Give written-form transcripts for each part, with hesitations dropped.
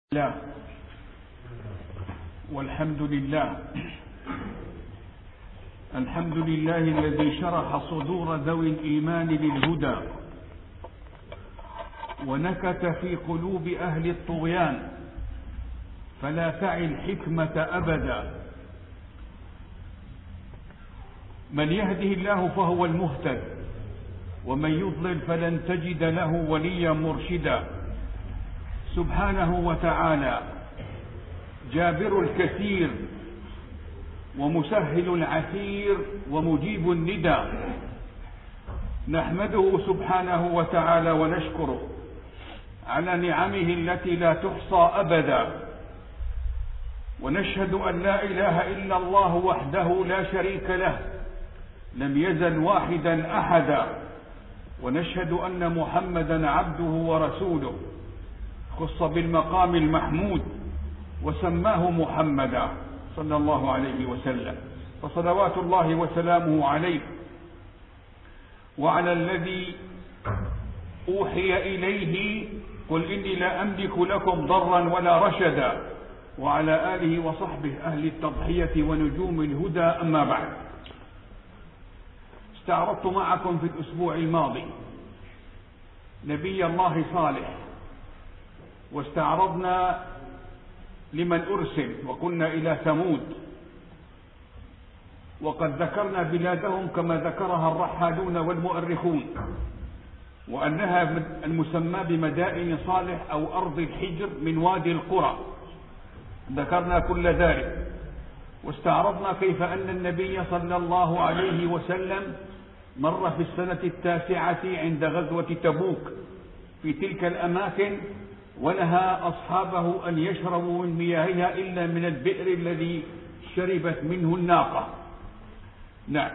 الله والحمد لله. الحمد لله الذي شرح صدور ذوي الإيمان للهدى ونكت في قلوب أهل الطغيان فلا تعي الحكمة أبدا. من يهده الله فهو المهتد ومن يضلل فلن تجد له وليا مرشدا. سبحانه وتعالى جابر الكثير ومسهل العسير ومجيب الندى. نحمده سبحانه وتعالى ونشكره على نعمه التي لا تحصى أبدا، ونشهد أن لا إله إلا الله وحده لا شريك له لم يزل واحدا أحدا، ونشهد أن محمدا عبده ورسوله خص بالمقام المحمود وسماه محمدا صلى الله عليه وسلم، فصلوات الله وسلامه عليه وعلى الذي أوحي إليه قل إني لا أملك لكم ضرا ولا رشدا، وعلى آله وصحبه أهل التضحية ونجوم الهدى. أما بعد، استعرضت معكم في الأسبوع الماضي نبي الله صالح، واستعرضنا لمن أرسل وقلنا إلى ثمود، وقد ذكرنا بلادهم كما ذكرها الرحالون والمؤرخون، وأنها المسمى بمدائن صالح أو أرض الحجر من وادي القرى. ذكرنا كل ذلك، واستعرضنا كيف أن النبي صلى الله عليه وسلم مر في السنة 9 عند غزوة تبوك في تلك الأماكن، ونهى أصحابه أن يشربوا من مياهها إلا من البئر الذي شربت منه الناقة. نعم،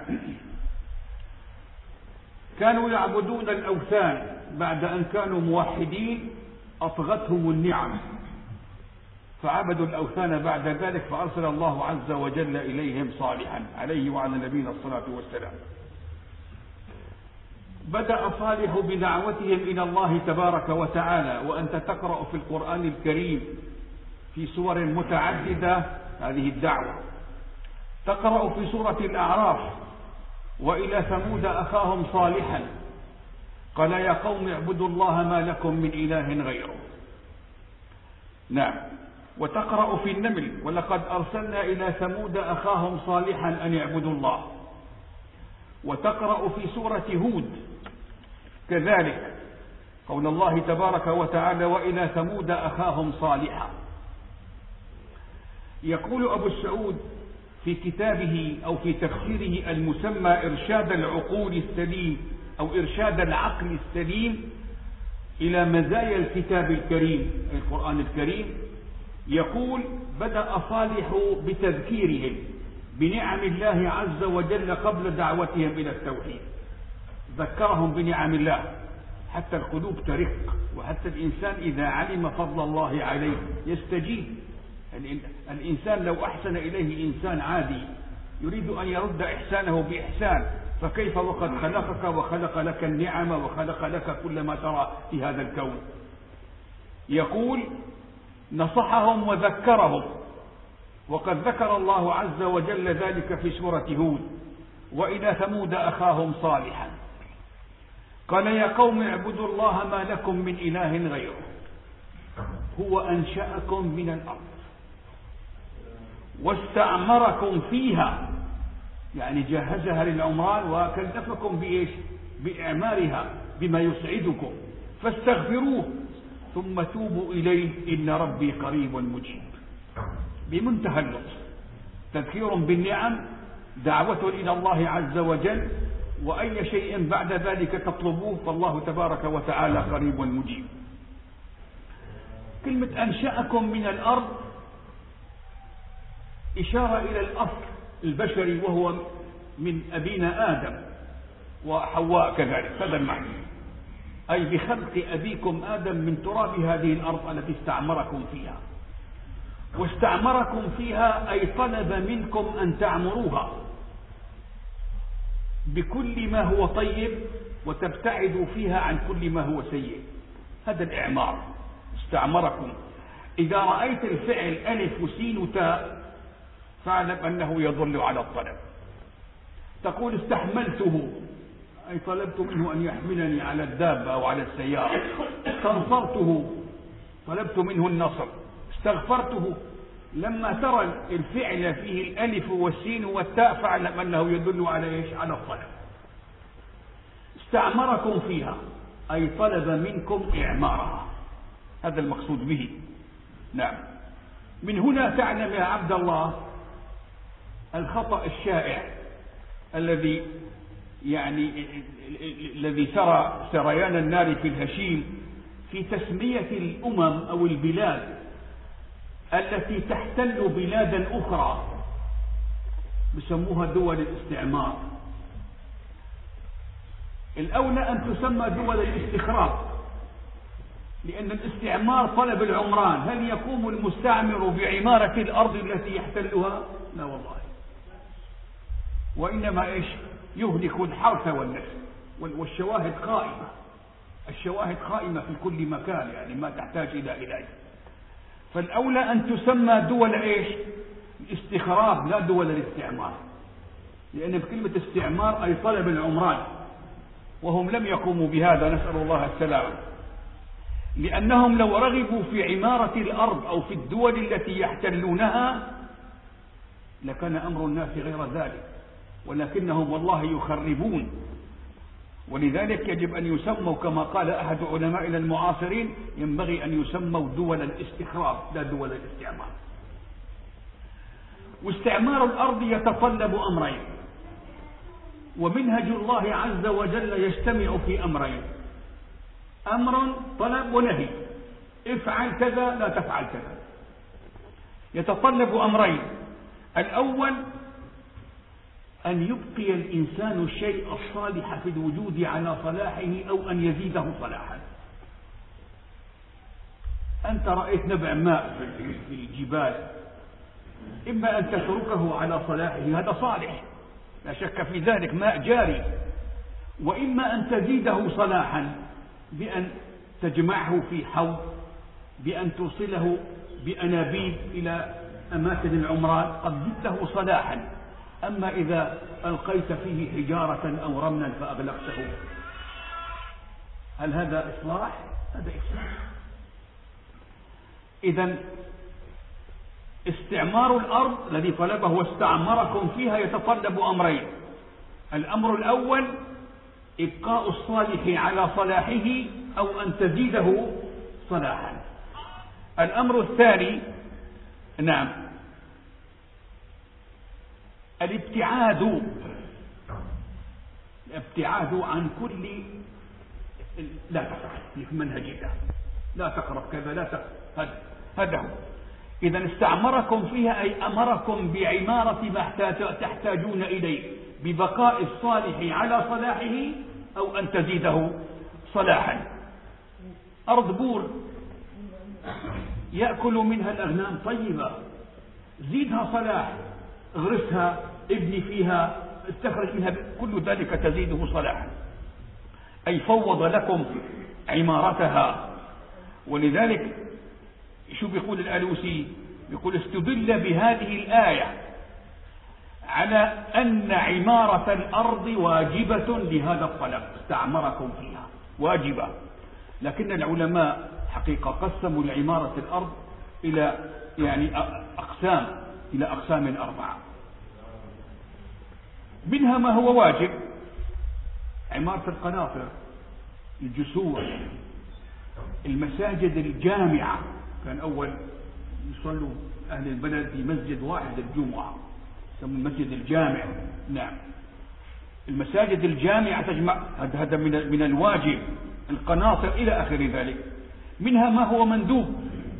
كانوا يعبدون الأوثان بعد أن كانوا موحدين، أطغتهم النعم فعبدوا الأوثان بعد ذلك، فأرسل الله عز وجل إليهم صالحا عليه وعلى نبينا الصلاة والسلام. بدأ صالح بدعوتهم إلى الله تبارك وتعالى، وأنت تقرأ في القرآن الكريم في سور متعددة هذه الدعوة. تقرأ في سورة الأعراف وإلى ثمود أخاهم صالحا قال يا قوم اعبدوا الله ما لكم من إله غيره. نعم، وتقرأ في النمل ولقد أرسلنا إلى ثمود أخاهم صالحا أن يعبدوا الله. وتقرأ في سورة هود كذلك قول الله تبارك وتعالى وإلى ثمود أخاهم صالحا. يقول أبو السعود في كتابه أو في تفسيره المسمى إرشاد العقول السليم أو إرشاد العقل السليم إلى مزايا الكتاب الكريم القرآن الكريم، يقول بدأ صالح بتذكيرهم بنعم الله عز وجل قبل دعوتهم إلى التوحيد. ذكرهم بنعم الله حتى القلوب ترق، وحتى الإنسان إذا علم فضل الله عليه يستجيب. الإنسان لو أحسن إليه إنسان عادي يريد أن يرد إحسانه بإحسان، فكيف وقد خلقك وخلق لك النعم وخلق لك كل ما ترى في هذا الكون. يقول نصحهم وذكرهم، وقد ذكر الله عز وجل ذلك في سورة هود وإلى ثمود أخاهم صالحا قال يا قوم اعبدوا الله ما لكم من إله غيره هو أنشأكم من الأرض واستعمركم فيها، يعني جهزها للعمران وكلفكم بإيش؟ بإعمارها بما يسعدكم، فاستغفروه ثم توبوا إليه إن ربي قريب مجيب. بمنتهى اللطف، تذكير بالنعم، دعوة إلى الله عز وجل، وأي شيء بعد ذلك تطلبوه فالله تبارك وتعالى قريب مجيب. كلمة أنشأكم من الأرض إشارة إلى الأصل البشري وهو من أبينا آدم وحواء كذلك، هذا المعنى، أي بخلق أبيكم آدم من تراب هذه الأرض التي استعمركم فيها. واستعمركم فيها أي طلب منكم أن تعمروها بكل ما هو طيب وتبتعدوا فيها عن كل ما هو سيء. هذا الإعمار، استعمركم إذا رأيت الفعل ألف وسين وتاء فاعلم أنه يدل على الطلب. تقول استحملته أي طلبت منه أن يحملني على الدابة أو على السيارة. استنصرته طلبت منه النصر. استغفرته. لما ترى الفعل فيه الألف والسين والتاء فاعلم أنه يدل على إيش؟ على الطلب. استعمركم فيها أي طلب منكم إعمارها، هذا المقصود به. نعم. من هنا تعلم يا عبد الله الخطأ الشائع الذي الذي ترى سريان النار في الهشيم في تسمية الأمم أو البلاد التي تحتل بلادا أخرى، بسموها دول الاستعمار. الأولى أن تسمى دول الاستخراج، لأن الاستعمار طلب العمران. هل يقوم المستعمر بعمارة الأرض التي يحتلها؟ لا والله، وإنما إيش؟ يهلك الحرث والنسل. والشواهد قائمة، الشواهد قائمة في كل مكان، يعني ما تحتاج إلى علاج. فالأولى أن تسمى دول إيش؟ الاستخراج لا دول الاستعمار، لأن بكلمة استعمار أي طلب العمران، وهم لم يقوموا بهذا، نسأل الله السلامة. لأنهم لو رغبوا في عمارة الأرض أو في الدول التي يحتلونها لكان أمر الناس غير ذلك، ولكنهم والله يخربون. ولذلك يجب أن يسموا كما قال أحد علمائنا المعاصرين ينبغي أن يسموا دول الاستخراج لا دول الاستعمار. واستعمار الأرض يتطلب أمرين، ومنهج الله عز وجل يجتمع في أمرين: أمر طلب ونهي، افعل كذا لا تفعل كذا. يتطلب أمرين: الأول أن يبقي الإنسان الشيء الصالح في الوجود على صلاحه أو أن يزيده صلاحا. أنت رأيت نبع ماء في الجبال، إما أن تتركه على صلاحه، هذا صالح لا شك في ذلك، ماء جاري، وإما أن تزيده صلاحا بأن تجمعه في حوض، بأن توصله بأنابيب إلى أماكن العمران، قد زدته صلاحا. أما إذا ألقيت فيه حجارة أو رملا فأغلقته، هل هذا إصلاح؟ هذا إصلاح. إذن استعمار الأرض الذي طلبه واستعمركم فيها يتطلب أمرين: الأمر الأول إبقاء الصالح على صلاحه أو أن تزيده صلاحا. الأمر الثاني نعم الابتعاد عن كل لا تفعل في منهج الله، لا تقرب كذا، لا تقرب هذا هو. إذا استعمركم فيها أي أمركم بعمارة ما تحتاجون إليه، ببقاء الصالح على صلاحه أو أن تزيده صلاحا. أرض بور يأكل منها الأغنام طيبة، زيدها صلاح، اغرسها، ابني فيها، استخرج منها، كل ذلك تزيده صلاحا، أي فوض لكم عمارتها. ولذلك شو بيقول الألوسي؟ يقول استدل بهذه الآية على أن عمارة الأرض واجبة لهذا الطلب، استعمركم فيها واجبة. لكن العلماء حقيقة قسموا العمارة الأرض إلى أقسام 4. منها ما هو واجب: عمارة القناطر، الجسور، المساجد الجامعة. كان أول يصلوا أهل البلد في مسجد واحد الجمعة، يسمى المسجد الجامع. نعم، المساجد الجامعة تجمع، هذا من الواجب. القناطر إلى آخر ذلك. منها ما هو مندوب: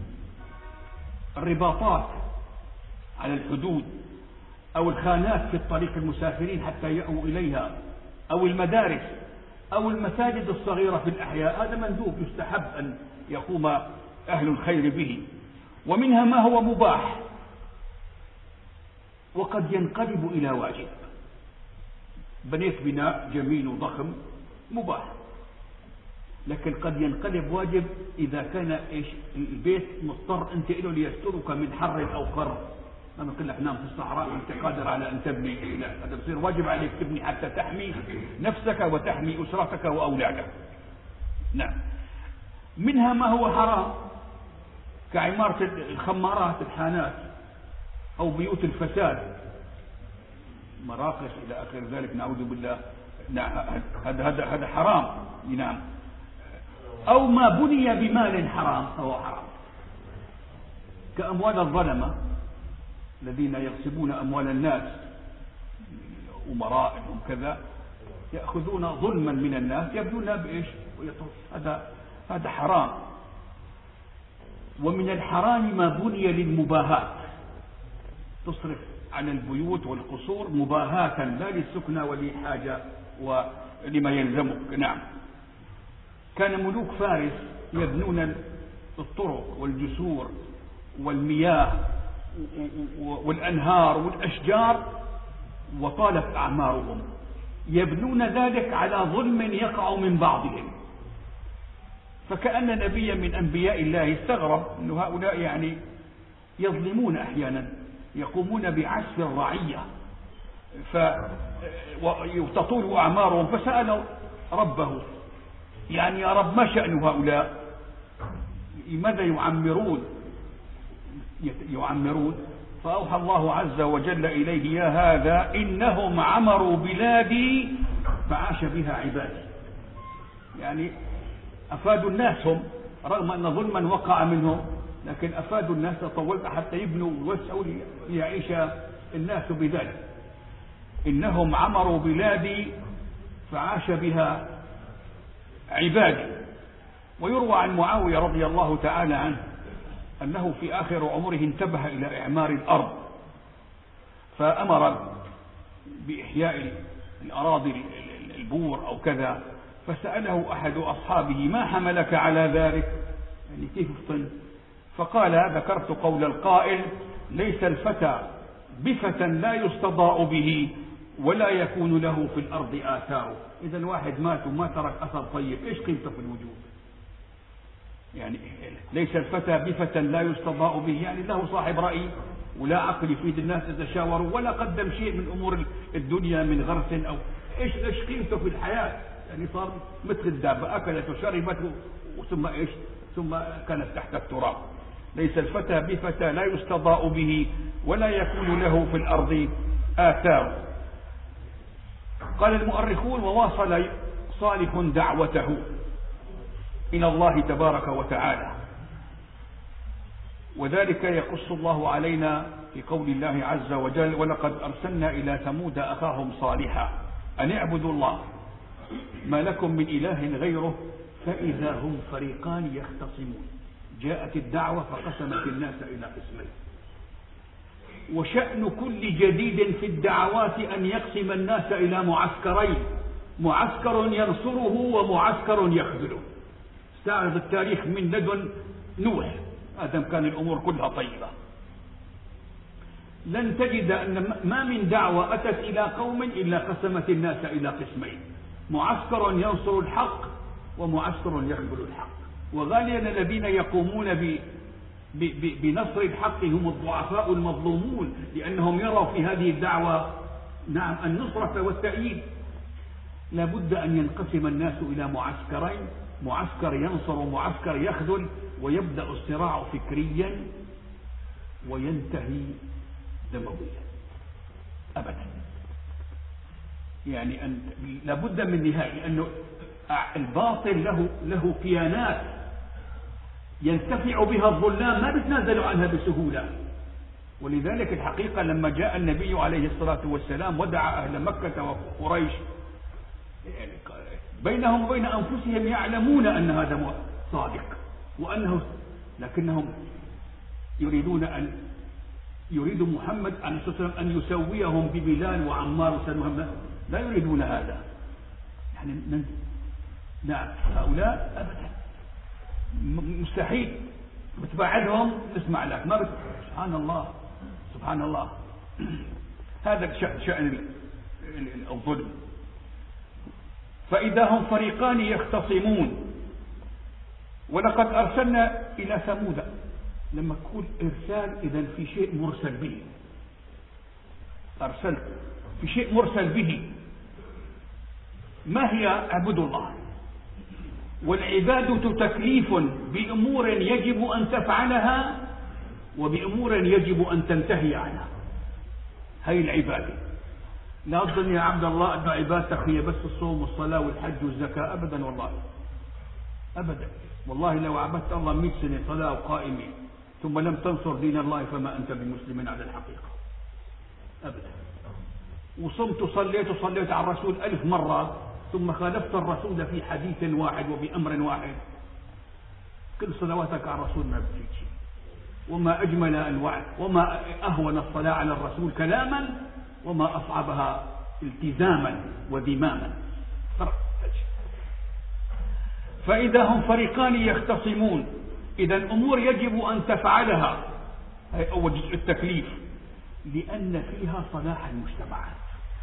الرباطات على الحدود، أو الخانات في الطريق المسافرين حتى يأووا إليها، أو المدارس، أو المساجد الصغيرة في الأحياء، هذا مندوب يستحب أن يقوم أهل الخير به. ومنها ما هو مباح وقد ينقلب إلى واجب: بنيت بناء جميل وضخم مباح، لكن قد ينقلب واجب إذا كان إيش البيت مضطر أنت له ليسترك من حر أو قر. لما نقول لك نام في الصحراء وأنت قادر على أن تبني، لا، هذا بصير واجب عليك تبني حتى تحمي نفسك وتحمي أسرتك وأولادك. نعم. منها ما هو حرام كعمارة الخمارات، الحانات، أو بيوت الفساد، مراقص إلى آخر ذلك، نعوذ بالله. نعم، هذا حرام. نعم. أو ما بني بمال حرام فهو حرام، كأموال الظلمة الذين يغصبون أموال الناس، أمرائهم كذا، يأخذون ظلما من الناس يبنون بإيش، هذا حرام. ومن الحرام ما بني للمباهات، تصرف على البيوت والقصور مباهاة لا للسكنى ولحاجة ولما يلزمك. نعم. كان ملوك فارس يبنون الطرق والجسور والمياه والأنهار والأشجار وطالت أعمارهم، يبنون ذلك على ظلم يقع من بعضهم. فكأن نبيا من أنبياء الله استغرب أن هؤلاء يعني يظلمون أحيانا، يقومون بعسف الرعية فتطول أعمارهم، فسأل ربه يعني يا رب ما شأن هؤلاء، لماذا يعمرون؟ فأوحى الله عز وجل إليه يا هذا إنهم عمروا بلادي فعاش بها عبادي. يعني أفادوا الناس هم، رغم أن ظلما وقع منهم، لكن أفادوا الناس، طولت حتى يبنوا وسعوا ليعيش الناس بذلك. إنهم عمروا بلادي فعاش بها عبادي. ويروى عن معاوية رضي الله تعالى عنه أنه في آخر عمره انتبه إلى إعمار الأرض، فأمر بإحياء الأراضي، البور أو كذا، فسأله أحد أصحابه ما حملك على ذلك، يعني كيف فطن؟ فقال ذكرت قول القائل ليس الفتى بفتى لا يستضاء به ولا يكون له في الأرض آثار. إذا الواحد مات وما ترك أثر طيب، إيش قيمته في الوجود؟ يعني ليس الفتى بفتى لا يستضاء به، يعني له صاحب رأي ولا عقل يفيد الناس يتشاوروا، ولا قدم شيء من أمور الدنيا من غرس أو إيش قيمته في الحياة؟ يعني صار مثل الدابة، أكلت وشربت ثم إيش، ثم كانت تحت التراب. ليس الفتى بفتى لا يستضاء به ولا يكون له في الأرض آثار. قال المؤرخون وواصل صالح دعوته إلى الله تبارك وتعالى، وذلك يقص الله علينا في قول الله عز وجل ولقد أرسلنا إلى ثمود أخاهم صالحا أن اعبدوا الله ما لكم من إله غيره فإذا هم فريقان يختصمون. جاءت الدعوة فقسمت الناس إلى قسمين. وشأن كل جديد في الدعوات أن يقسم الناس إلى معسكرين، معسكر ينصره ومعسكر يخذله. استعرض التاريخ من لدن نوح، آدم كان الأمور كلها طيبة، لن تجد أن ما من دعوة أتت إلى قوم إلا قسمت الناس إلى قسمين، معسكر ينصر الحق ومعسكر يخذل الحق. وغالبا الذين يقومون بنصر الحق هم الضعفاء المظلومون، لأنهم يروا في هذه الدعوة نعم النصرة والتأييد. لابد أن ينقسم الناس إلى معسكرين، معسكر ينصر ومعسكر يخذل، ويبدأ الصراع فكريا وينتهي دمويا أبدا. يعني لابد من نهاية، لأنه الباطل له كيانات ينتفع بها الظلام، ما بيتنازل عنها بسهولة. ولذلك الحقيقة لما جاء النبي عليه الصلاة والسلام ودعا أهل مكة وقريش، بينهم وبين أنفسهم يعلمون أن هذا صادق لكنهم يريد محمد عليه الصلاة والسلام أن يسويهم ببلال وعمار وسلمان، لا يريدون هذا. يعني نعم هؤلاء أبدا مستحيل بتبعدهم نسمع لك، ما سبحان الله سبحان الله. هذا شأن الظلم. فإذا هم فريقان يختصمون ولقد أرسلنا إلى ثمود. لما تقول إرسال إذن في شيء مرسل به، أرسلت في شيء مرسل به. ما هي؟ اعبدوا الله. والعبادة تكليف بأمور يجب أن تفعلها وبأمور يجب أن تنتهي عنها. هي العبادة. لا تظن يا عبد الله أن عبادتك هي بس الصوم والصلاة والحج والزكاة، أبدا والله، أبدا والله. لو عبدت الله 100 سنة صلاة وقائمة ثم لم تنصر دين الله فما أنت بمسلم على الحقيقة أبدا. وصمت وصليت على الرسول 1000 مرة ثم خالفت الرسول في حديث واحد وبأمر واحد، كل صلواتك على الرسول ما بتفيد شيء. وما أجمل الوعد، وما أهون الصلاة على الرسول كلاما، وما أصعبها التزاما ودماما. فإذا هم فريقان يختصمون، إذا الأمور يجب أن تفعلها، هي أول جزء التكليف، لأن فيها صلاح المجتمعات،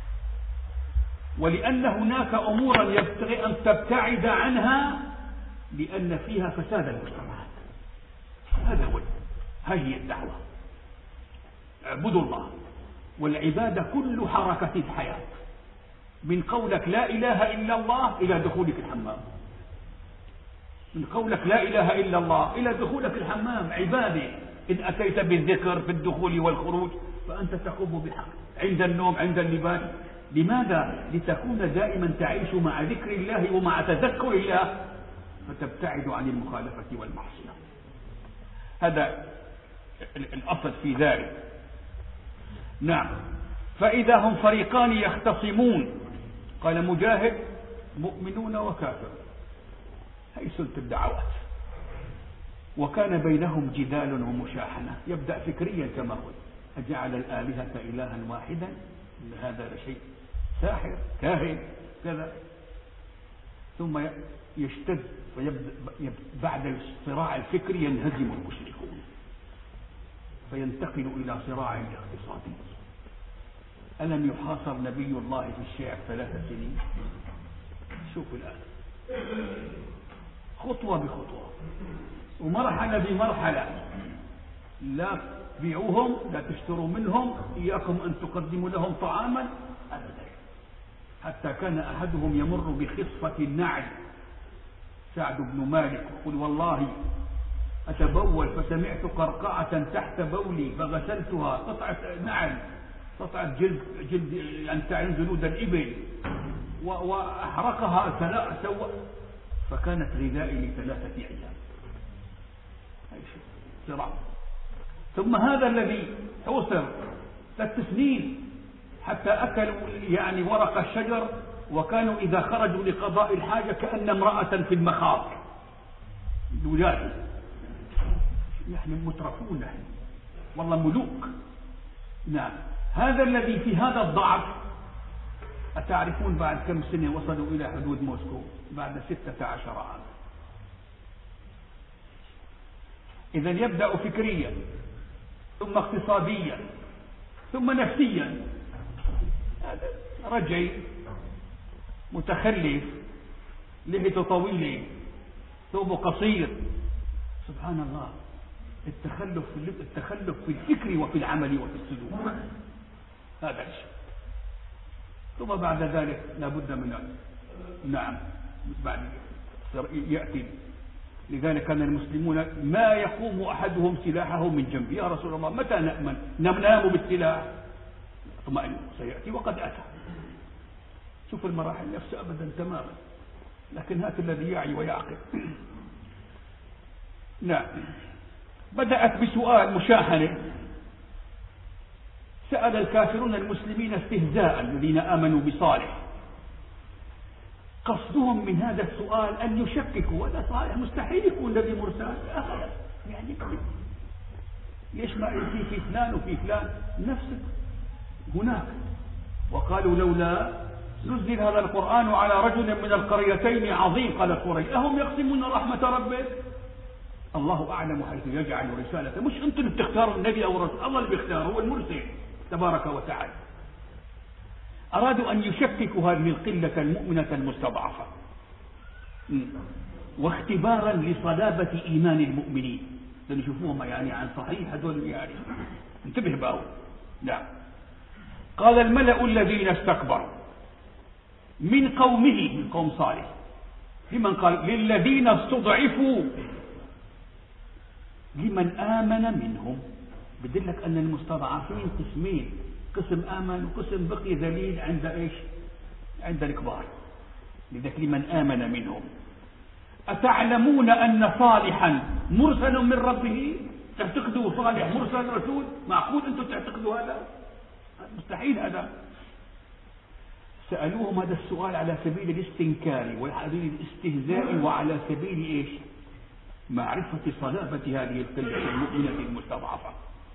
ولأن هناك أمورا يبتغي أن تبتعد عنها لأن فيها فساد المجتمعات. هذا هو، هذه الدعوة. اعبدوا الله. والعبادة كل حركة الحياة، من قولك لا إله إلا الله إلى دخولك الحمام، من قولك لا إله إلا الله إلى دخولك الحمام عبادة. إن أتيت بالذكر في الدخول والخروج فأنت تقوم بحق، عند النوم، عند اللباس. لماذا؟ لتكون دائما تعيش مع ذكر الله ومع تذكر الله فتبتعد عن المخالفة والمعصية. هذا الأصل في ذلك. نعم. فإذا هم فريقان يختصمون، قال مجاهد مؤمنون وكافر، هي سلطة الدعوات. وكان بينهم جدال ومشاحنة. يبدأ فكريا كما قلت، أجعل الآلهة إلها واحدا، هذا شيء ساحر كاهن كذا. ثم يشتد بعد الصراع الفكري ينهزم المشركون فينتقل إلى صراع اقتصادي. ألم يحاصر نبي الله في الشعب 3 سنين؟ شوف الآن، خطوة بخطوة ومرحلة بمرحلة. لا تبيعوهم، لا تشتروا منهم، إياكم أن تقدموا لهم طعاما أبدا. حتى كان أحدهم يمر بخصفة النعل، سعد بن مالك، يقول والله أتبول فسمعت قرقعة تحت بولي فغسلتها، قطعة نعل، قطعة جلد يعني تعين جلود الإبل، وأحرقها سوى، فكانت غذائي ل3 أيام. صراع. ثم هذا الذي توصل 3 سنين حتى أكلوا يعني ورق الشجر، وكانوا إذا خرجوا لقضاء الحاجة كأن امرأة في المخاض، الولاد يعني مترفون، والله ملوك. نعم. هذا الذي في هذا الضعف، أتعرفون بعد كم سنة وصلوا إلى حدود موسكو؟ بعد 16 عام. إذن يبدأ فكريا، ثم اقتصاديا، ثم نفسيا. هذا رجعي متخلف، لحيته طويلة، ثوبه قصير. سبحان الله، التخلف في الفكر وفي العمل وفي السلوك، هذا الشيء. ثم بعد ذلك لابد من نعم بعد يأتي. لذلك كان المسلمون ما يقوم أحدهم سلاحه من جنبه، يا رسول الله متى نأمن؟ ننام بالسلاح؟ اطمئن سيأتي وقد أتى. شوف المراحل نفسها أبدا تماما، لكن هات الذي يعي ويعقل. نعم. بدأت بسؤال مشاحنة. سأل الكافرون المسلمين استهزاء الذين آمنوا بصالح. قصدهم من هذا السؤال أن يشككوا، ولا صالح مستحيل يكون نبي مرسل يعني ليش ما في فلان وفي فلان نفسه هناك. وقالوا لولا نزل هذا القرآن على رجل من القريتين عظيم. قال قريش أهم يقسمون رحمة ربه؟ الله أعلم حيث يجعل رسالته. مش أنتم اللي بتختاروا النبي أو الرسول، الله اللي بيختار، هو المرسل تبارك وتعالى. أرادوا أن يشككوا هذه القلة المؤمنة المستضعفة. واختبارا لصلابة إيمان المؤمنين، لأن يشوفوهم يعني عن صحيح هذول يعني انتبه بقى. نعم. قال الملأ الذين استكبروا من قومه، من قوم صالح، لمن قال؟ للذين استضعفوا، لمن آمن منهم. بدلك أن المستضعفين قسمين، قسم آمن وقسم بقي ذليل عند إيش؟ عند الكبار. لذلك لمن آمن منهم. أتعلمون أن صالحا مرسل من ربه؟ تعتقدوا صالح مرسل رسول؟ معقول أنتم تعتقدوا هذا؟ مستحيل هذا. سألوهم هذا السؤال على سبيل الاستنكار وعلى سبيل الاستهزاء وعلى سبيل إيش؟ معرفة صلابة هذه القلة المؤمنة المستضعفة،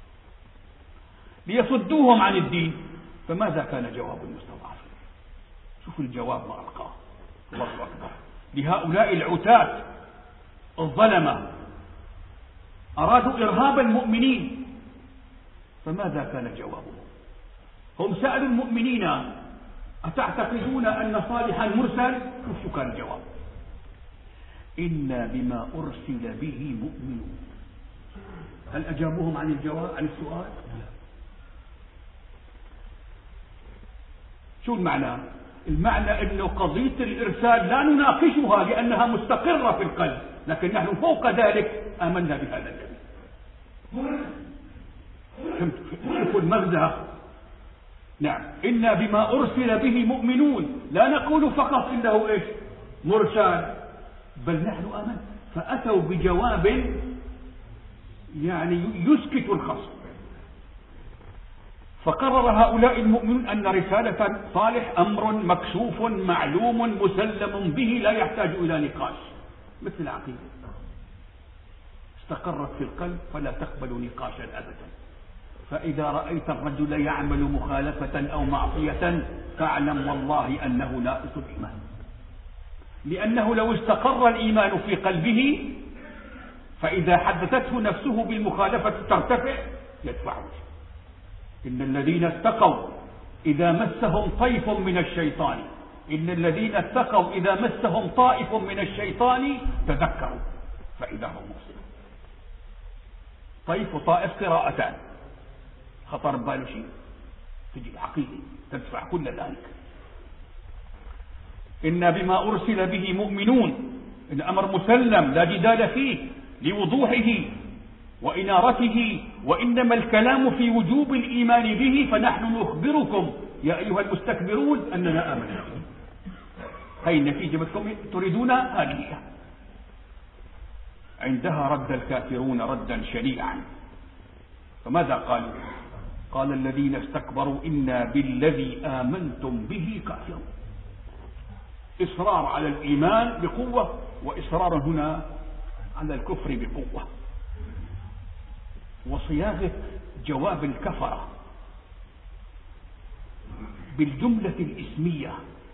ليصدوهم عن الدين. فماذا كان جواب المستضعفين؟ شوف الجواب ما ألقاه. الله أكبر. لهؤلاء العتاة الظلمة أرادوا إرهاب المؤمنين، فماذا كان جوابهم؟ هم سألوا المؤمنين أتعتقدون أن صالحا مرسل؟ شو كان الجواب؟ إنا بما أرسل به مؤمنون. هل أجابوهم عن الجواب عن السؤال؟ شو المعنى؟ المعنى أنه قضية الإرسال لا نناقشها لأنها مستقرة في القلب، لكن نحن فوق ذلك آمنا بهذا النبي. شوفوا المغزى. نعم. إنا بما أرسل به مؤمنون، لا نقول فقط إنه إيش؟ مرسل، بل نحن آمنا. فأتوا بجواب يعني يسكت الخصم. فقرر هؤلاء المؤمنون أن رسالة صالح أمر مكشوف معلوم مسلم به لا يحتاج إلى نقاش، مثل العقيدة استقرت في القلب فلا تقبل نقاشا أبدا. فإذا رأيت الرجل يعمل مخالفة أو معصية فاعلم والله أنه ناقص الإيمان، لأنه لو استقر الإيمان في قلبه فإذا حدثته نفسه بالمخالفة ترتفع يدفعه. إن الذين اتقوا إذا مسهم طيف من الشيطان، إن الذين اتقوا إذا مسهم طائف من الشيطان تذكروا فإذا هم مبصرون. طيف وطائف قراءتان، خطر بباله شيء تجي العقيدة تدفع كل ذلك. إن بما أرسل به مؤمنون، إن أمر مسلم لا جدال فيه لوضوحه وإنارته، وإنما الكلام في وجوب الإيمان به. فنحن نخبركم يا أيها المستكبرون أننا آمنا. هاي النتيجة بدكم تريدون هذه. عندها رد الكافرون ردا شنيعا. فماذا قالوا؟ قال الذين استكبروا إنا بالذي آمنتم به كافرون. إصرار على الإيمان بقوة، وإصرار هنا على الكفر بقوة، وصياغة جواب الكفرة بالجملة الإسمية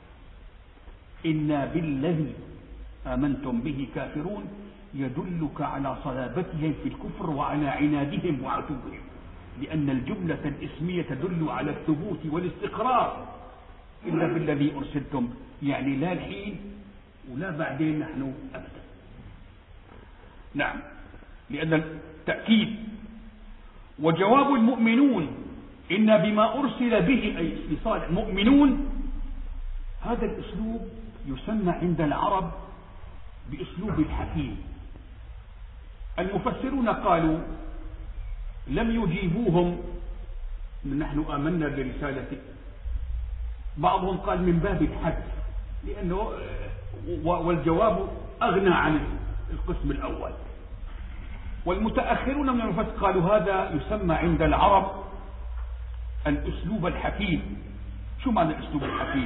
إنا بالذي آمنتم به كافرون يدلك على صلابتهم في الكفر وعلى عنادهم وعتوبهم، لأن الجملة الإسمية تدل على الثبوت والاستقرار. إلا بالذي أرسلتم، يعني لا الحين ولا بعدين نحن أبدا. نعم، لأن التأكيد. وجواب المؤمنون إن بما أرسل به أي لصالح مؤمنون، هذا الأسلوب يسمى عند العرب بأسلوب الحكيم. المفسرون قالوا لم يجيبوهم نحن آمنا برسالته، بعضهم قال من باب الحذف، لأنه والجواب أغنى عن القسم الأول. والمتأخرون من المفسرين قالوا هذا يسمى عند العرب الأسلوب الحكيم. شو معنى الأسلوب الحكيم؟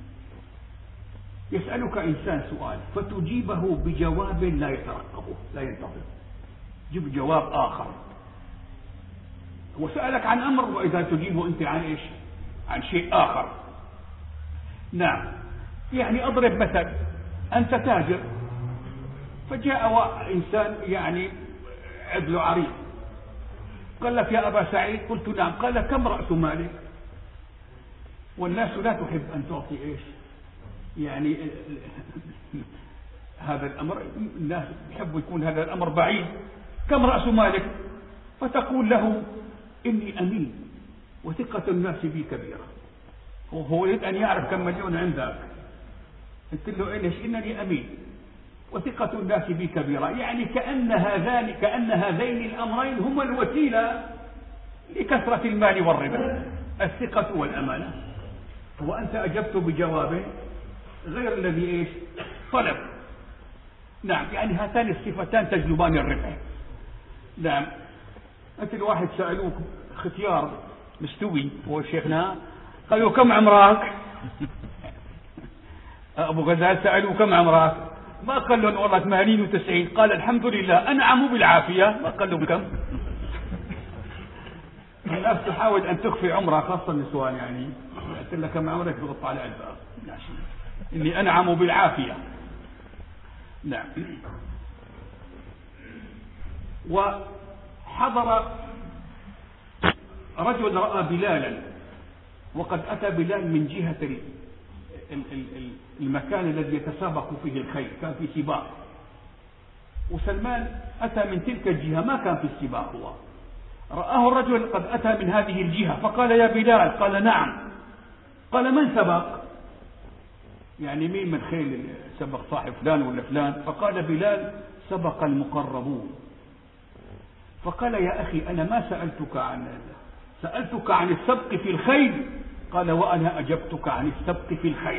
يسألك إنسان سؤال فتجيبه بجواب لا يترقبه، لا ينتظر، جيب جواب آخر. هو سألك عن أمر وإذا تجيبه أنت عن إيش؟ عن شيء آخر. نعم، يعني أضرب مثل، أنت تاجر فجاء إنسان يعني عدل عريض قال لك يا أبا سعيد، قلت نعم، قال كم رأس مالك؟ والناس لا تحب أن تعطي إيش يعني هذا الأمر الناس يحبوا يكون هذا الأمر بعيد. كم رأس مالك؟ فتقول له إني أمين وثقة الناس بي كبيرة. هو يريد أن يعرف كم مليون عندك. قلت له إيش؟ إنني أمين وثقة الناس بي كبيرة. يعني كأن هذين الأمرين هما الوسيلة لكثرة المال والربا، الثقة والأمانة. وأنت أجبت بجواب غير الذي إيش طلب. نعم، يعني هاتان الصفتان تجلبان الربح. نعم. أنت الواحد سألوك ختيار مستوي هو شيخنا، قالوا كم عمرك؟ أبو غزال سألوا كم عمرك؟ ما قال لهم والله 80 و90، قال الحمد لله أنعم بالعافية. ما قال لهم كم. الناس تحاول أن تخفي عمرها، خاصة النسوان. يعني قلت لك كم عمرك بغط على الباب، إني أنعم بالعافية. نعم. وحضر رجل رأى بلالا، وقد أتى بلال من جهة المكان الذي يتسابق فيه الخيل، كان في سباق، وسلمان أتى من تلك الجهة، ما كان في السباق. هو رآه الرجل قد أتى من هذه الجهة، فقال يا بلال. قال نعم. قال من سبق؟ يعني مين من خيل سبق، صاحب فلان ولا فلان؟ فقال بلال سبق المقربون. فقال يا أخي أنا ما سألتك عن السبق في الخيل. قال وأنا أجبتك عن السبق في الخير.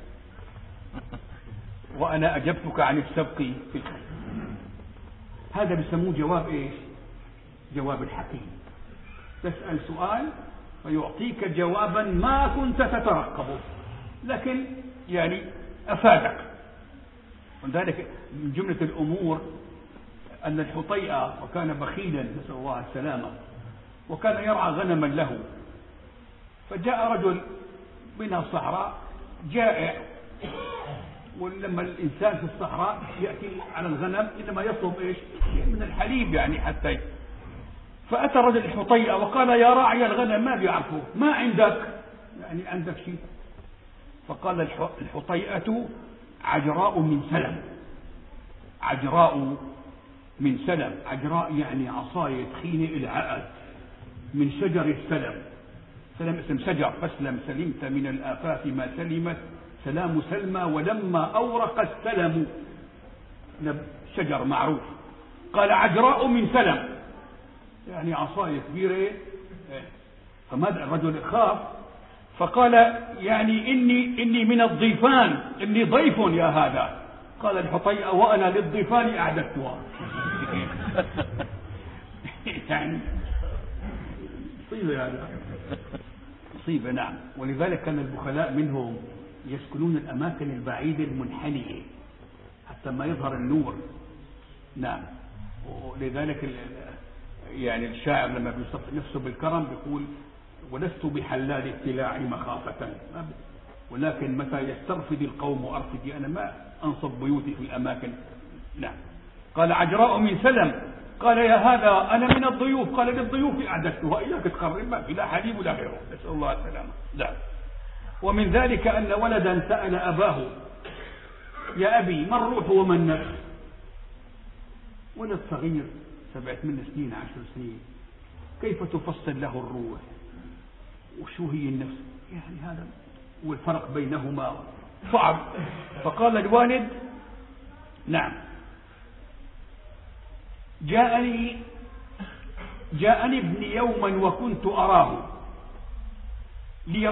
وأنا أجبتك عن السبق في الخير. هذا بيسموه جواب إيش؟ جواب الحكيم. تسأل سؤال فيعطيك جوابا ما كنت تترقبه، لكن يعني أفادك. ولذلك من جملة الأمور أن الحطيئة وكان بخيلا نسأل الله السلامة، وكان يرعى غنما له، فجاء رجل من الصحراء جائع. ولما الإنسان في الصحراء يأتي على الغنم إنما يطلب إيش؟ من الحليب يعني حتى. فأتى رجل الحطيئة وقال يا راعي الغنم، ما بيعرفه، ما عندك يعني عندك شيء؟ فقال الحطيئة عجراء من سلم. عجراء من سلم. عجراء يعني عصاية تخينة العقد من شجر السلم. سلم اسم شجر، فاسلم سلمت من الآفات ما سلمت سلام سلمى ولما أورق السلم، شجر معروف. قال عجراء من سلم يعني عصاية كبيرة. فماذا الرجل خاف، فقال يعني إني من الضيفان، إني ضيف يا هذا. قال الحطيئة وأنا للضيفان أعددتها. يعني مصيبة هذا، مصيبة. نعم. ولذلك كان البخلاء منهم يسكنون الأماكن البعيدة المنحنية حتى ما يظهر النور. نعم. ولذلك يعني الشاعر لما بيوصف نفسه بالكرم بيقول ولست بحلال ابتلاع مخافة، ولكن متى يسترفد القوم أرفدي، أنا ما أنصب بيوتي في الأماكن. نعم. قال عجراء من سلم. قال يا هذا أنا من الضيوف. قال للضيوف أعددتها، إياك تقرب ما في لا حليب ولا غيره، نسأل الله السلامة. لا. ومن ذلك أن ولدا سأل أباه يا أبي ما الروح وما النفس؟ ولد صغير 7 سنين 10 سنين، كيف تفصل له الروح وشو هي النفس؟ يعني هذا والفرق بينهما صعب. فقال الوالد نعم جاءني ابني يوما وكنت أراه لي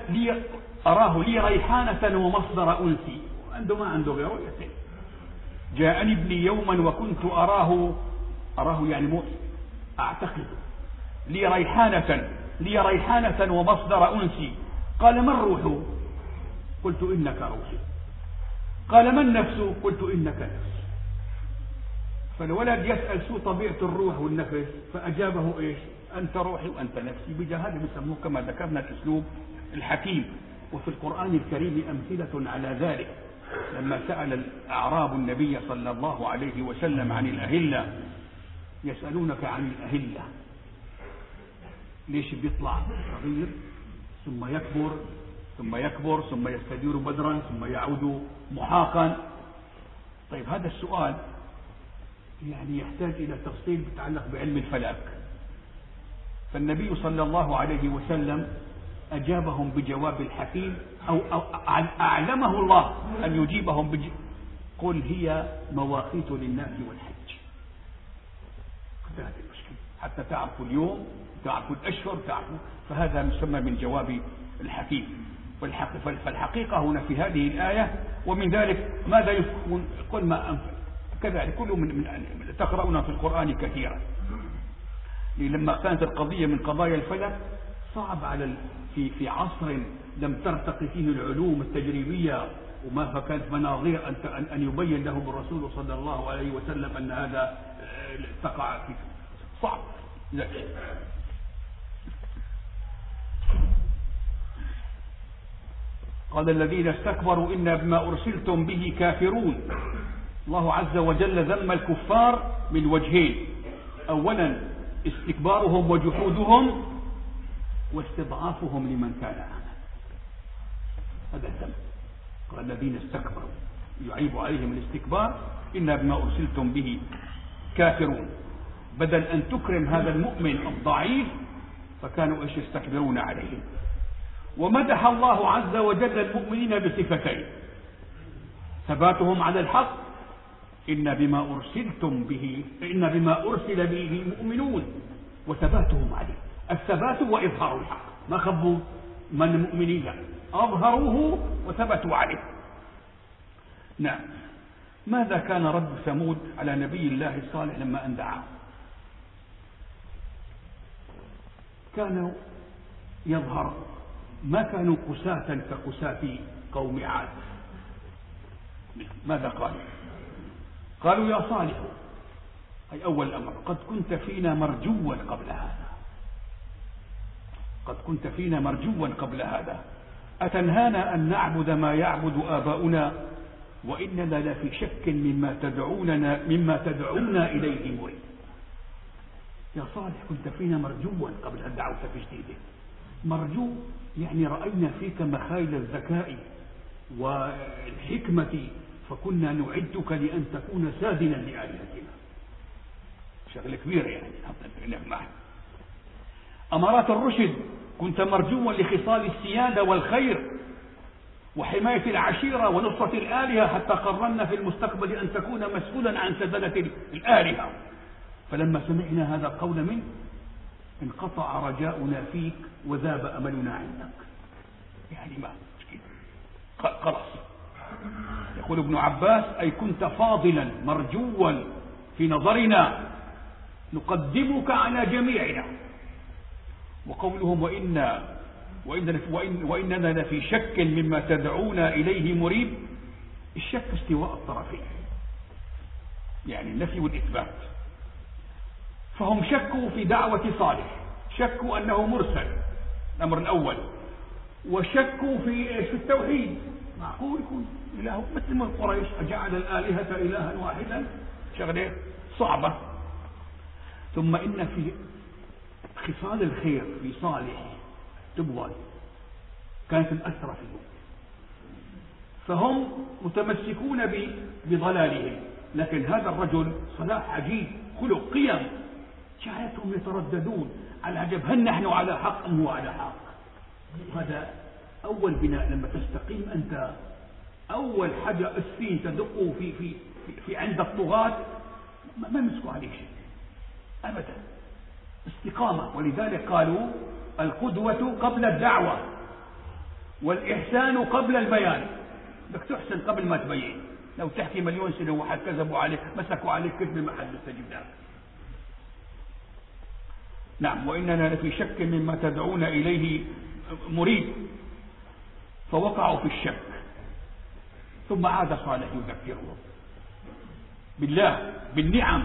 ريحانة ومصدر أنسي. عنده ما عنده غيره. جاءني ابني يوما وكنت أراه يعني موت أعتقد لي ريحانة ومصدر أنسي. قال ما الروح؟ قلت إنك روحي. قال ما النفس؟ قلت إنك نفسي. فالولد يسأل شو طبيعة الروح والنفس، فأجابه إيش؟ أنت روحي وأنت نفسي. بجهاده بسموه كما ذكرنا الأسلوب الحكيم. وفي القرآن الكريم أمثلة على ذلك. لما سأل الأعراب النبي صلى الله عليه وسلم عن الأهلة، يسألونك عن الأهلة ليش بيطلع صغير ثم يكبر ثم يستدير بدرا ثم يعود محاقا؟ طيب هذا السؤال يعني يحتاج إلى تفصيل يتعلق بعلم الفلك. فالنبي صلى الله عليه وسلم أجابهم بجواب الحكيم أو أعلمه الله أن يجيبهم قل هي مواقيت للناس والحج. هذه المشكلة حتى تعرفوا اليوم، تعرفوا الأشهر، تعرفوا، فهذا يسمى من جواب الحكيم. فالحقيقة هنا في هذه الآية ومن ذلك ماذا يفكون قل ما كذلك كله من تقرؤون في القرآن كثيرا. لما كانت القضية من قضايا الفلك صعب على في عصر لم ترتقي فيه العلوم التجريبية وما فكانت مناظير أن يبين لهم الرسول صلى الله عليه وسلم أن هذا تقع في صعب. قال الذين استكبروا إنا بما أرسلتم به كافرون. الله عز وجل ذم الكفار من وجهين: أولا استكبارهم وجحودهم، واستضعافهم لمن كان آمن. هذا الذم. قال الذين استكبروا يعيب عليهم الاستكبار إنا بما أرسلتم به كافرون، بدل أن تكرم هذا المؤمن الضعيف فكانوا إيش يستكبرون عليه. ومدح الله عز وجل المؤمنين بصفتين: ثباتهم على الحق، إن بما أرسل به مؤمنون، وثباتهم عليه. الثبات وإظهار الحق، ما خبوا من المؤمنين، أظهروه وثبتوا عليه. نعم. ماذا كان رد ثمود على نبي الله صالح لما أن دعاه؟ كانوا يظهر، ما كانوا قساة كقساة قوم عاد. ماذا قالوا؟ قالوا يا صالح، أي أول الأمر، قد كنت فينا مرجوا قبل هذا، قد كنت فينا مرجوا قبل هذا، أتنهانا أن نعبد ما يعبد آباؤنا وإننا لفي شك مما تدعونا إليه مريب. يا صالح كنت فينا مرجوا قبل أن دعوت في جديده. مرجو يعني رأينا فيك مخايل الذكاء والحكمة فكنا نعدك لأن تكون سادنا لآلهتنا. شغل كبير يعني. أمارات الرشد، كنت مرجوا لخصال السيادة والخير وحماية العشيرة ونصرة الآلهة، حتى قررنا في المستقبل أن تكون مسؤولا عن سدلة الآلهة. فلما سمعنا هذا القول منك انقطع رجاؤنا فيك وذاب أملنا عندك. يعني ما خلاص. يقول ابن عباس: أي كنت فاضلا مرجوا في نظرنا نقدمك على جميعنا. وقولهم وإننا لفي شك مما تدعونا إليه مريب، الشك استواء الطرفين، يعني النفي والإثبات. فهم شكوا في دعوة صالح، شكوا أنه مرسل، الأمر الأول، وشكوا في التوحيد. معقول يكون إله مثل من قريش أجعل الآلهة إلها واحدا؟ شغلة صعبة. ثم إن في خصال الخير في صالح تبغى كانت الأسرة فيهم، فهم متمسكون بضلالهم. لكن هذا الرجل صلاح عجيب، خلق قيم، جعلتهم يترددون على عجب، هل نحن على حق أم هو على حق؟ هذا أول بناء. لما تستقيم أنت، أول حاجة أسفين تدقوا في عند الطغاة ما يمسكوا عليه شيء أبدا، استقامة. ولذلك قالوا: القدوة قبل الدعوة، والإحسان قبل البيان. بدك تحسن قبل ما تبين. لو تحكي مليون سنة وحد كذبوا عليك، مسكوا عليك كذب، ما حد يستجيب لك. نعم. وإننا لفي شك مما تدعون إليه مريب. فوقعوا في الشك. ثم عاد صالح يذكرهم بالله، بالنعم،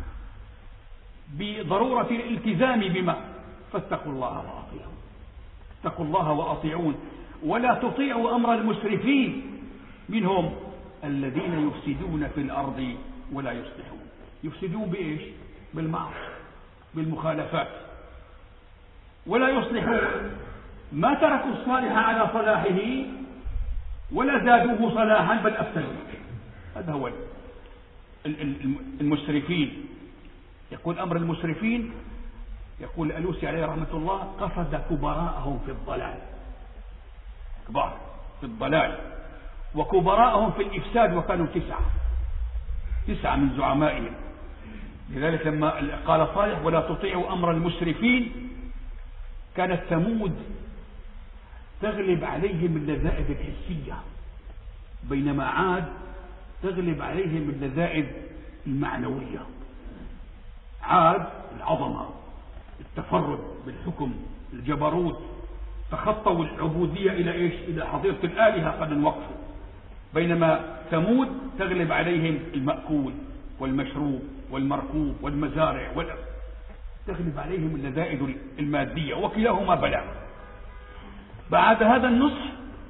بضرورة الالتزام بما، فاتقوا الله وأطيعون. اتقوا الله وأطيعون، ولا تطيعوا أمر المسرفين منهم الذين يفسدون في الأرض ولا يصلحون. يفسدون بإيش؟ بالمعصية، بالمخالفات، ولا يصلحون. ما تركوا الصالح على صلاحه ولا زادوه صلاحا، بل أفسدوه. هذا هو المسرفين. يقول أمر المسرفين، يقول الألوسي عليه رحمة الله: قصد كبراءهم في الضلال، كبار في الضلال، وكبراءهم في الإفساد، وكانوا 9 من زعمائهم. لذلك لما قال صالح: ولا تطيعوا أمر المسرفين، كانت ثمود تغلب عليهم اللذائذ الحسية، بينما عاد تغلب عليهم اللذائذ المعنوية. عاد العظمة، التفرد بالحكم، الجبروت، تخطوا العبودية إلى إيش؟ إلى حظيرة الآلهة قد انوقفوا. بينما ثمود تغلب عليهم المأكول والمشروب والمركوب والمزارع تغلب عليهم اللذائذ المادية، وكلاهما بلاء. بعد هذا النصح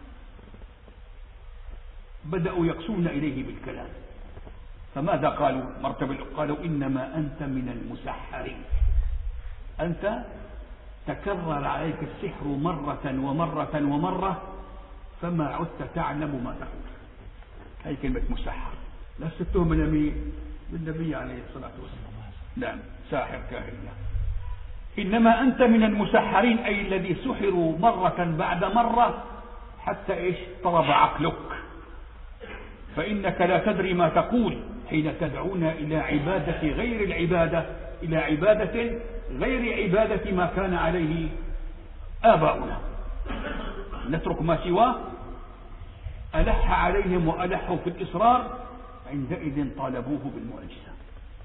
بدأوا يقسون إليه بالكلام. فماذا قالوا؟ مرتبة قالوا: إنما أنت من المسحرين، أنت تكرر عليك السحر مرة ومرة ومرة، فما عدت تعلم ما تقول. هي كلمة مسحر، لا تتهم بالنبي عليه الصلاة والسلام، نعم، ساحر كاهن. إنما أنت من المسحرين، أي الذي سحروا مرة بعد مرة حتى إيش؟ طلب عقلك، فإنك لا تدري ما تقول حين تدعون إلى عبادة غير العبادة، إلى عبادة غير عبادة ما كان عليه آباؤنا، نترك ما سواه. ألح عليهم وألحوا في الإصرار، عندئذ طالبوه بالمعجزة.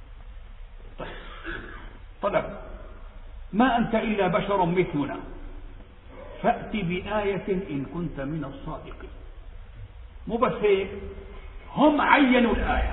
طلب: ما أنت إلا بشر مثلنا، فأت بآية إن كنت من الصادقين. مو بس هيك، هم عينوا الآية،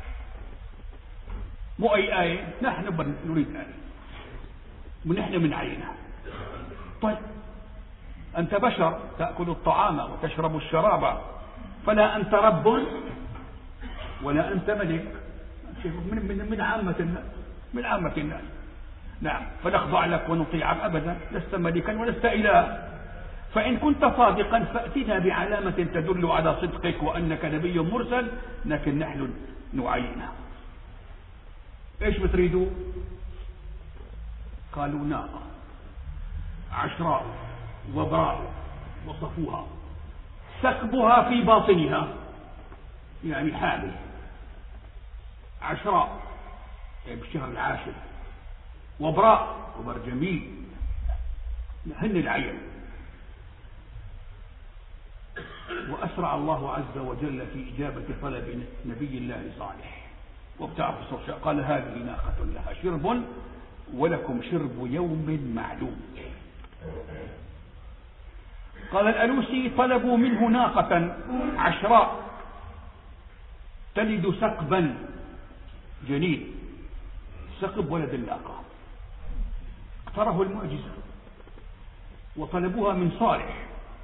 مو أي آية، نحن نريد آية ونحن من عينها. طيب أنت بشر تأكل الطعام وتشرب الشراب، فلا أنت رب ولا أنت ملك، من عامة الناس، من عامة الناس. نعم، فنخضع لك ونطيعك أبدا، لست ملكا ولست إله. فإن كنت صادقا فأتنا بعلامة تدل على صدقك وأنك نبي مرسل، لكن نحن نعينها. إيش بتريدوا؟ قالوا: ناقة عشراء وبراء، وصفوها، سكبها في باطنها، يعني حامل، عشراء يعني بالشهر العاشر، وبراء خبر جميل، هن العين. وأسرع الله عز وجل في إجابة طلب نبي الله صالح، وابتعث قال: هذه ناقة لها شرب ولكم شرب يوم معلوم. قال الألوسي: طلبوا منه ناقة عشراء تلد سقبا، جنين، سقب ولد الناقة. اقترحوا المعجزة وطلبوها من صالح،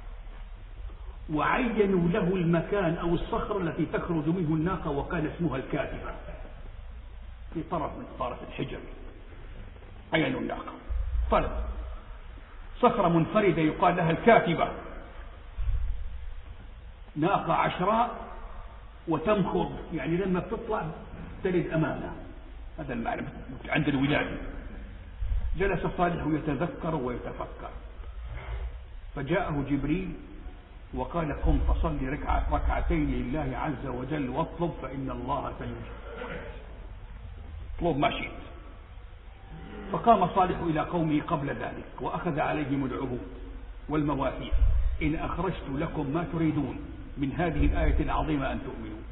وعينوا له المكان أو الصخرة التي تخرج منه الناقة، وكان اسمها الكاتبة، في طرف من طرف الحجر. عينوا الناقة، طلب صخرة منفردة يقال لها الكاتبة، ناقة عشراء وتمخض، يعني لما بتطلع تلد أمامها، هذا المعنى عند الولادة. جلس صالح يتذكر ويتفكر، فجاءه جبريل وقال: قم فصلي ركعتين لله عز وجل واطلب فإن الله سيجيب، اطلب ما شئت. فقام صالح إلى قومه قبل ذلك وأخذ عليهم العهود والمواثيق: إن أخرجت لكم ما تريدون من هذه الآية العظيمة أن تؤمنوا.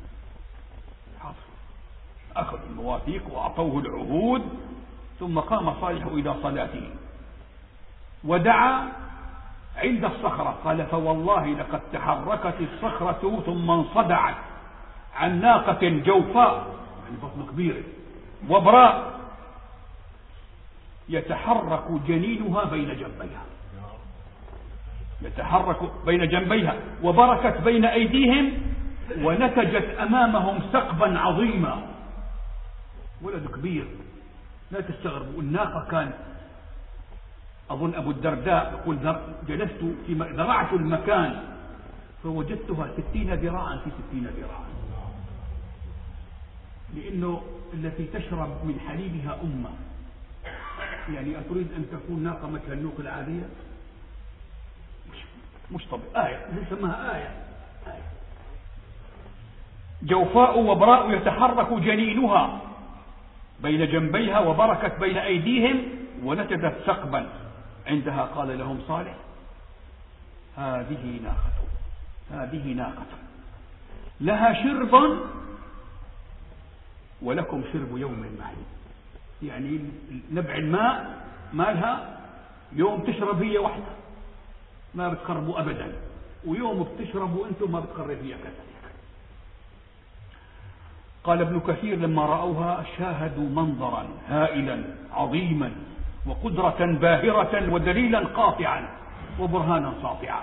أخذ المواثيق وأعطوه العهود، ثم قام صالح إلى صلاته ودعا عند الصخرة. قال: فوالله لقد تحركت الصخرة ثم انصدعت عن ناقة جوفاء، يعني بطن كبيرة، وبراء، يتحرك جنينها بين جنبيها، يتحرك بين جنبيها، وبركت بين أيديهم، ونتجت أمامهم سقبا عظيما، ولد كبير. لا تستغربوا، الناقة كان أظن أبو الدرداء يقول: جلست فيما ذرعت المكان فوجدتها 60 ذراعا في 60 ذراعا. لأنه التي تشرب من حليبها أمة، يعني أتريد أن تكون ناقة مثل النوق العادية؟ مش طبيعي. آية نسميها آية. جوفاء وبراء يتحرك جنينها بين جنبيها وبركت بين أيديهم ونتدت ثقبا. عندها قال لهم صالح هذه ناقة لها شرب ولكم شرب يوم معين. يعني نبع الماء مالها يوم تشرب هي وحدها ما بتقربوا أبدا، ويوم بتشربوا أنتم ما بتقرب هي كذلك. قال ابن كثير لما رأوها شاهدوا منظرا هائلا عظيما وقدرة باهرة ودليلا قاطعا وبرهانا ساطعا.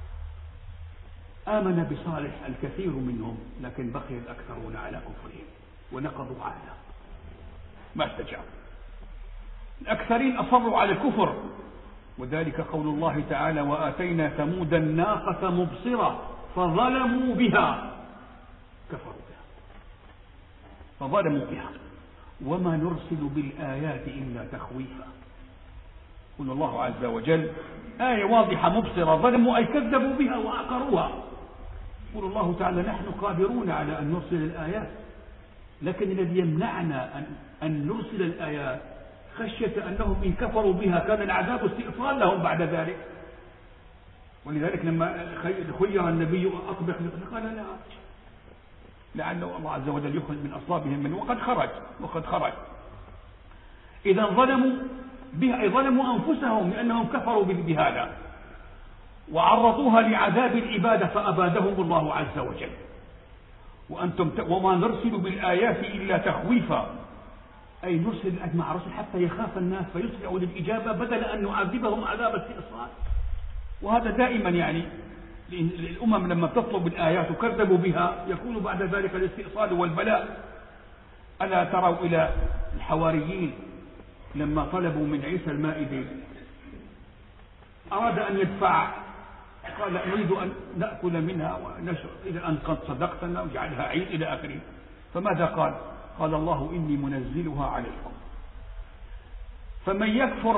آمن بصالح الكثير منهم، لكن بقي الأكثرون على كفرهم ونقضوا عهده ما استجابوا. الأكثرين أصروا على الكفر، وذلك قول الله تعالى وآتينا ثمود الناقة مبصرة فظلموا بها، كفروا بها فظلموا بها وما نرسل بالآيات إلا تخويفا. يقول الله عز وجل آية واضحة مبصرة، ظلموا أي كذبوا بها وعقروها. يقول الله تعالى نحن قادرون على أن نرسل الآيات، لكن الذي يمنعنا أن نرسل الآيات خشية أنهم إن كفروا بها كان العذاب استئصال لهم بعد ذلك. ولذلك لما خير النبي أطبق قال لا، لعله الله عز وجل يخرج من أصلابهم من وقد خرج. إذا ظلموا بها، ظلموا أنفسهم لأنهم كفروا بهذا وعرضوها لعذاب العبادة فأبادهم الله عز وجل. وما نرسل بالآيات إلا تخويفا، أي نرسل مع رسل حتى يخاف الناس فيسرعوا للإجابة بدل أن نعذبهم عذاب استئصال. وهذا دائما يعني الأمم لما تطلب الآيات وكذبوا بها يكون بعد ذلك الاستئصال والبلاء. ألا تروا إلى الحواريين لما طلبوا من عيسى المائدة أراد أن يدفع، قال نريد أن نأكل منها ونشرب إلى أن قد صدقتنا وجعلها عيد إلى آخره. فماذا قال؟ قال الله إني منزلها عليكم فمن يكفر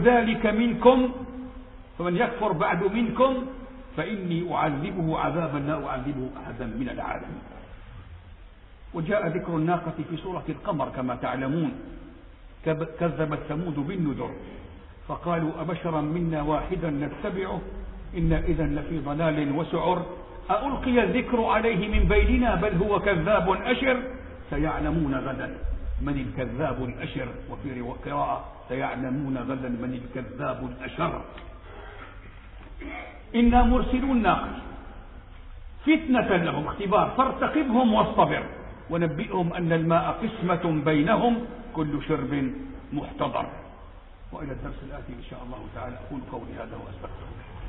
بعد منكم فإني أعذبه عذابا لا أعذبه أحدا من العالمين. وجاء ذكر الناقة في سورة القمر كما تعلمون. كذبت ثمود بالنذر فقالوا أبشرا منا واحدا نتبعه إن إذا لفي ضلال وسعر ألقي الذكر عليه من بيننا بل هو كذاب أشر سيعلمون غدا من الكذاب الأشر. وفي قراءة سيعلمون غدا من الكذاب الأشر. إنا مرسلو الناقة فتنة لهم اختبار فارتقبهم واصطبر ونبئهم أن الماء قسمة بينهم كل شرب محتضر. وإلى الدرس الآتي إن شاء الله تعالى أقول قولي هذا وأستغفر الله.